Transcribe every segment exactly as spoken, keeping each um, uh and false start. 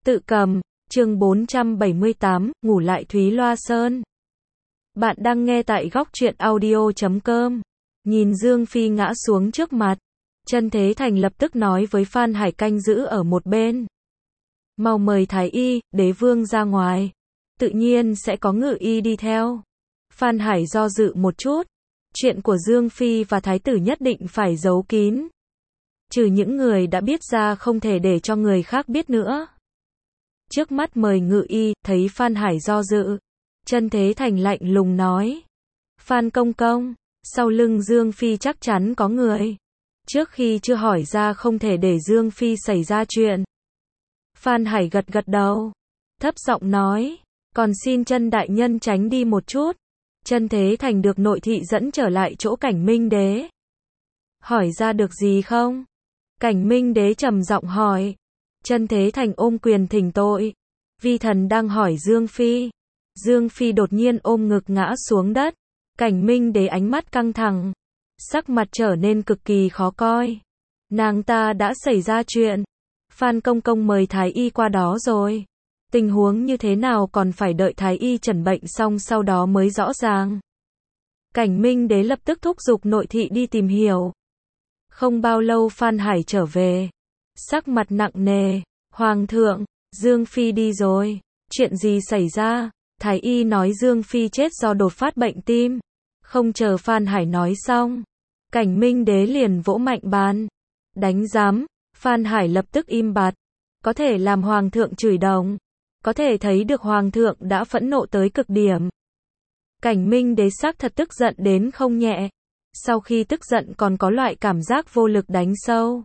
Tự cầm, chương bốn trăm bảy mươi tám, ngủ lại Thúy Loa Sơn. Bạn đang nghe tại góc truyện audio chấm com. Nhìn Dương Phi ngã xuống trước mặt, Chân Thế Thành lập tức nói với Phan Hải canh giữ ở một bên. Mau mời Thái Y, đế vương ra ngoài. Tự nhiên sẽ có ngự y đi theo. Phan Hải do dự một chút. Chuyện của Dương Phi và Thái tử nhất định phải giấu kín. Trừ những người đã biết ra không thể để cho người khác biết nữa. Trước mắt mời ngự y, thấy Phan Hải do dự. Chân Thế Thành lạnh lùng nói. Phan công công, sau lưng Dương Phi chắc chắn có người. Trước khi chưa hỏi ra không thể để Dương Phi xảy ra chuyện. Phan Hải gật gật đầu. Thấp giọng nói. Còn xin Chân đại nhân tránh đi một chút. Chân Thế Thành được nội thị dẫn trở lại chỗ Cảnh Minh đế. Hỏi ra được gì không? Cảnh Minh đế trầm giọng hỏi. Chân Thế Thành ôm quyền thỉnh tội. Vi thần đang hỏi Dương Phi. Dương Phi đột nhiên ôm ngực ngã xuống đất. Cảnh Minh đế ánh mắt căng thẳng. Sắc mặt trở nên cực kỳ khó coi. Nàng ta đã xảy ra chuyện. Phan công công mời Thái Y qua đó rồi. Tình huống như thế nào còn phải đợi Thái Y chẩn bệnh xong sau đó mới rõ ràng. Cảnh Minh đế lập tức thúc giục nội thị đi tìm hiểu. Không bao lâu Phan Hải trở về. Sắc mặt nặng nề. Hoàng thượng, Dương Phi đi rồi. Chuyện gì xảy ra? Thái Y nói Dương Phi chết do đột phát bệnh tim. Không chờ Phan Hải nói xong. Cảnh Minh đế liền vỗ mạnh bàn. Đánh giám. Phan Hải lập tức im bặt. Có thể làm Hoàng thượng chửi đồng. Có thể thấy được Hoàng thượng đã phẫn nộ tới cực điểm. Cảnh Minh đế xác thật tức giận đến không nhẹ. Sau khi tức giận còn có loại cảm giác vô lực đánh sâu.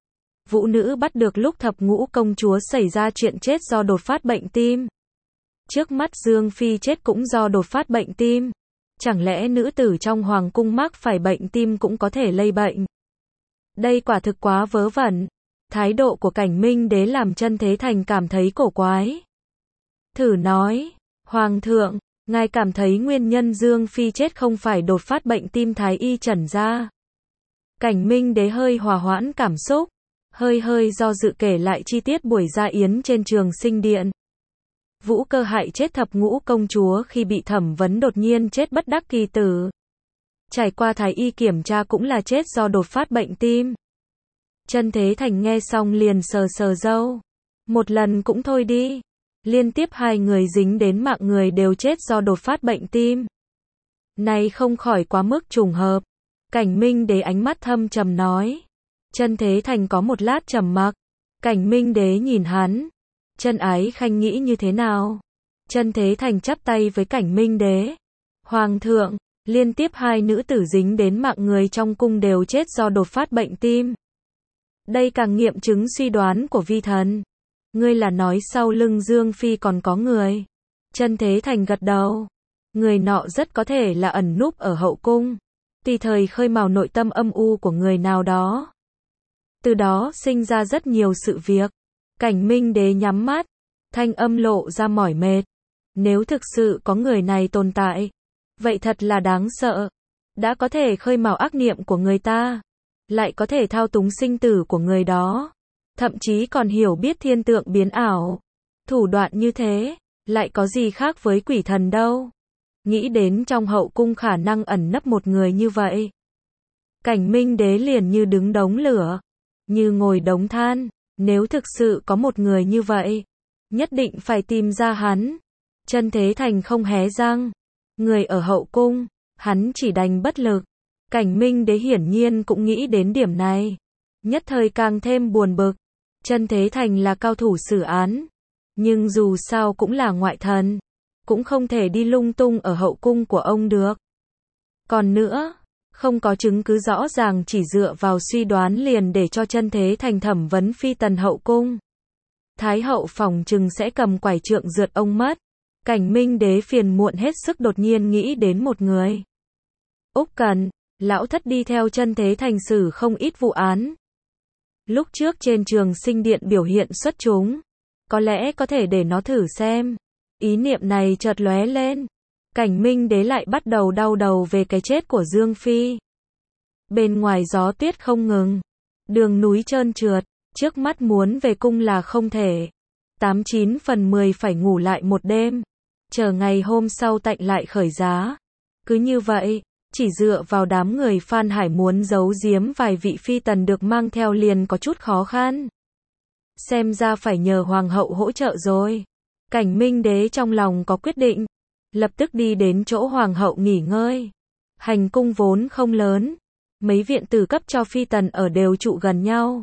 Vũ nữ bắt được lúc thập ngũ công chúa xảy ra chuyện chết do đột phát bệnh tim. Trước mắt Dương Phi chết cũng do đột phát bệnh tim. Chẳng lẽ nữ tử trong hoàng cung mắc phải bệnh tim cũng có thể lây bệnh? Đây quả thực quá vớ vẩn. Thái độ của Cảnh Minh đế làm Chân Thế Thành cảm thấy cổ quái. Thử nói, Hoàng thượng, ngài cảm thấy nguyên nhân Dương Phi chết không phải đột phát bệnh tim Thái Y chẩn ra. Cảnh Minh đế hơi hòa hoãn cảm xúc. Hơi hơi do dự kể lại chi tiết buổi gia yến trên Trường Sinh Điện. Vũ Cơ hại chết thập ngũ công chúa khi bị thẩm vấn đột nhiên chết bất đắc kỳ tử. Trải qua Thái Y kiểm tra cũng là chết do đột phát bệnh tim. Chân Thế Thành nghe xong liền sờ sờ râu. Một lần cũng thôi đi. Liên tiếp hai người dính đến mạng người đều chết do đột phát bệnh tim. Này không khỏi quá mức trùng hợp. Cảnh Minh đế ánh mắt thâm trầm nói. Chân Thế Thành có một lát trầm mặc. Cảnh Minh đế nhìn hắn. Chân Ái Khanh nghĩ như thế nào? Chân Thế Thành chắp tay với Cảnh Minh đế. Hoàng thượng, liên tiếp hai nữ tử dính đến mạng người trong cung đều chết do đột phát bệnh tim. Đây càng nghiệm chứng suy đoán của vi thần. Ngươi là nói sau lưng Dương Phi còn có người. Chân Thế Thành gật đầu. Người nọ rất có thể là ẩn núp ở hậu cung. Tùy thời khơi mào nội tâm âm u của người nào đó. Từ đó sinh ra rất nhiều sự việc. Cảnh Minh đế nhắm mắt. Thanh âm lộ ra mỏi mệt. Nếu thực sự có người này tồn tại. Vậy thật là đáng sợ. Đã có thể khơi mào ác niệm của người ta. Lại có thể thao túng sinh tử của người đó. Thậm chí còn hiểu biết thiên tượng biến ảo. Thủ đoạn như thế. Lại có gì khác với quỷ thần đâu. Nghĩ đến trong hậu cung khả năng ẩn nấp một người như vậy. Cảnh Minh đế liền như đứng đống lửa. Như ngồi đống than. Nếu thực sự có một người như vậy. Nhất định phải tìm ra hắn. Chân Thế Thành không hé răng. Người ở hậu cung. Hắn chỉ đành bất lực. Cảnh Minh đế hiển nhiên cũng nghĩ đến điểm này. Nhất thời càng thêm buồn bực. Chân Thế Thành là cao thủ xử án. Nhưng dù sao cũng là ngoại thần. Cũng không thể đi lung tung ở hậu cung của ông được. Còn nữa, không có chứng cứ rõ ràng chỉ dựa vào suy đoán liền để cho Chân Thế Thành thẩm vấn phi tần hậu cung. Thái hậu phỏng chừng sẽ cầm quải trượng rượt ông mất. Cảnh Minh đế phiền muộn hết sức đột nhiên nghĩ đến một người. Úc Cần, lão thất đi theo Chân Thế Thành xử không ít vụ án. Lúc trước trên Trường Sinh Điện biểu hiện xuất chúng. Có lẽ có thể để nó thử xem. Ý niệm này chợt lóe lên. Cảnh Minh đế lại bắt đầu đau đầu về cái chết của Dương Phi. Bên ngoài gió tuyết không ngừng. Đường núi trơn trượt. Trước mắt muốn về cung là không thể. tám chín phần mười phải ngủ lại một đêm, chờ ngày hôm sau tạnh lại khởi giá. Cứ như vậy, chỉ dựa vào đám người Phan Hải muốn giấu giếm vài vị phi tần được mang theo liền có chút khó khăn. Xem ra phải nhờ hoàng hậu hỗ trợ rồi. Cảnh Minh Đế trong lòng có quyết định, lập tức đi đến chỗ hoàng hậu nghỉ ngơi. Hành cung vốn không lớn, mấy viện tử cấp cho phi tần ở đều trụ gần nhau.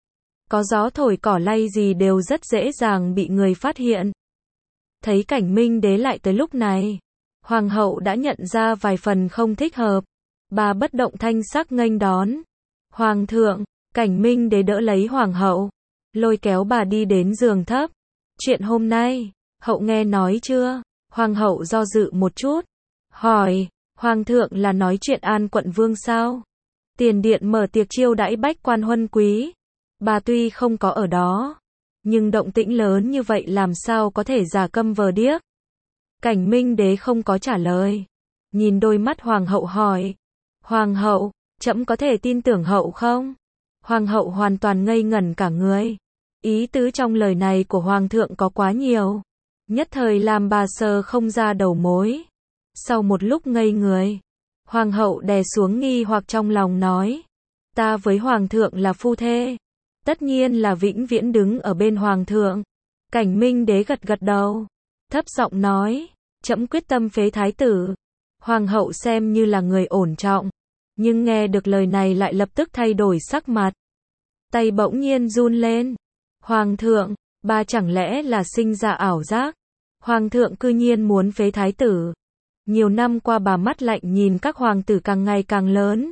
Có gió thổi cỏ lay gì đều rất dễ dàng bị người phát hiện. Thấy Cảnh Minh Đế lại tới lúc này, hoàng hậu đã nhận ra vài phần không thích hợp. Bà bất động thanh sắc nghênh đón. Hoàng thượng, Cảnh Minh Đế đỡ lấy hoàng hậu, lôi kéo bà đi đến giường thấp. Chuyện hôm nay, hậu nghe nói chưa? Hoàng hậu do dự một chút, hỏi, hoàng thượng là nói chuyện An quận vương sao? Tiền điện mở tiệc chiêu đãi bách quan huân quý. Bà tuy không có ở đó, nhưng động tĩnh lớn như vậy làm sao có thể giả câm vờ điếc? Cảnh Minh Đế không có trả lời. Nhìn đôi mắt hoàng hậu hỏi, hoàng hậu, trẫm có thể tin tưởng hậu không? Hoàng hậu hoàn toàn ngây ngẩn cả người. Ý tứ trong lời này của hoàng thượng có quá nhiều, nhất thời làm bà sờ không ra đầu mối. Sau một lúc ngây người, hoàng hậu đè xuống nghi hoặc trong lòng nói, ta với hoàng thượng là phu thê, tất nhiên là vĩnh viễn đứng ở bên hoàng thượng. Cảnh Minh Đế gật gật đầu, thấp giọng nói, trẫm quyết tâm phế thái tử. Hoàng hậu xem như là người ổn trọng, nhưng nghe được lời này lại lập tức thay đổi sắc mặt. Tay bỗng nhiên run lên. Hoàng thượng, bà chẳng lẽ là sinh ra ảo giác? Hoàng thượng cư nhiên muốn phế thái tử. Nhiều năm qua bà mắt lạnh nhìn các hoàng tử càng ngày càng lớn.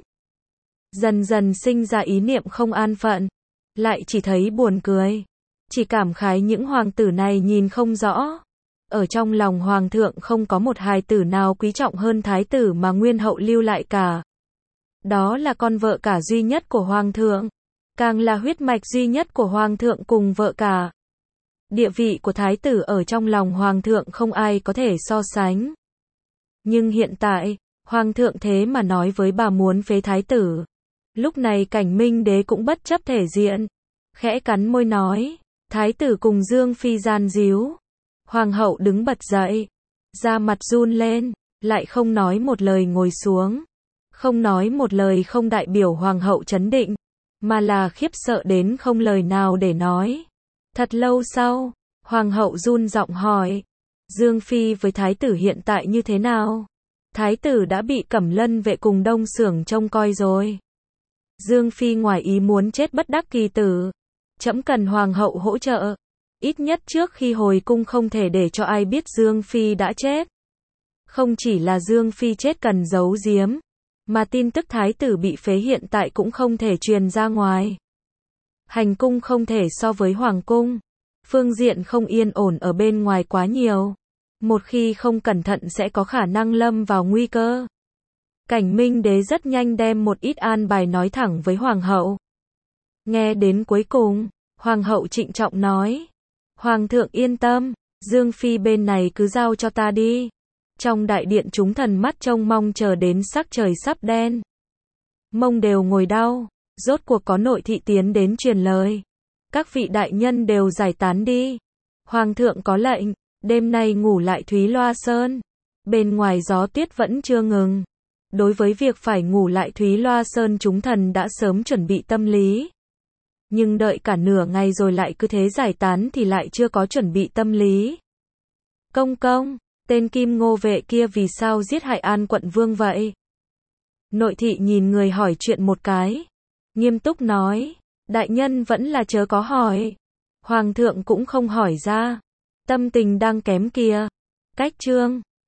Dần dần sinh ra ý niệm không an phận. Lại chỉ thấy buồn cười. Chỉ cảm khái những hoàng tử này nhìn không rõ. Ở trong lòng hoàng thượng không có một hài tử nào quý trọng hơn thái tử mà nguyên hậu lưu lại cả. Đó là con vợ cả duy nhất của hoàng thượng, càng là huyết mạch duy nhất của hoàng thượng cùng vợ cả. Địa vị của thái tử ở trong lòng hoàng thượng không ai có thể so sánh. Nhưng hiện tại, hoàng thượng thế mà nói với bà muốn phế thái tử. Lúc này Cảnh Minh Đế cũng bất chấp thể diện, khẽ cắn môi nói, thái tử cùng Dương Phi gian díu. Hoàng hậu đứng bật dậy, da mặt run lên, lại không nói một lời ngồi xuống. Không nói một lời không đại biểu hoàng hậu trấn định, mà là khiếp sợ đến không lời nào để nói. Thật lâu sau, hoàng hậu run giọng hỏi, Dương Phi với thái tử hiện tại như thế nào? Thái tử đã bị Cẩm Lân vệ cùng Đông Xưởng trông coi rồi. Dương Phi ngoài ý muốn chết bất đắc kỳ tử. Trẫm cần hoàng hậu hỗ trợ. Ít nhất trước khi hồi cung không thể để cho ai biết Dương Phi đã chết. Không chỉ là Dương Phi chết cần giấu giếm, mà tin tức thái tử bị phế hiện tại cũng không thể truyền ra ngoài. Hành cung không thể so với hoàng cung. Phương diện không yên ổn ở bên ngoài quá nhiều. Một khi không cẩn thận sẽ có khả năng lâm vào nguy cơ. Cảnh Minh Đế rất nhanh đem một ít an bài nói thẳng với hoàng hậu. Nghe đến cuối cùng, hoàng hậu trịnh trọng nói, hoàng thượng yên tâm, Dương Phi bên này cứ giao cho ta đi. Trong đại điện chúng thần mắt trông mong chờ đến sắc trời sắp đen. Mông đều ngồi đau, rốt cuộc có nội thị tiến đến truyền lời. Các vị đại nhân đều giải tán đi. Hoàng thượng có lệnh, đêm nay ngủ lại Thúy Loa Sơn. Bên ngoài gió tuyết vẫn chưa ngừng. Đối với việc phải ngủ lại Thúy Loa Sơn chúng thần đã sớm chuẩn bị tâm lý. Nhưng đợi cả nửa ngày rồi lại cứ thế giải tán thì lại chưa có chuẩn bị tâm lý. Công công, tên Kim Ngô vệ kia vì sao giết hại An quận vương vậy? Nội thị nhìn người hỏi chuyện một cái. Nghiêm túc nói, đại nhân vẫn là chớ có hỏi. Hoàng thượng cũng không hỏi ra. Tâm tình đang kém kìa. Cách chương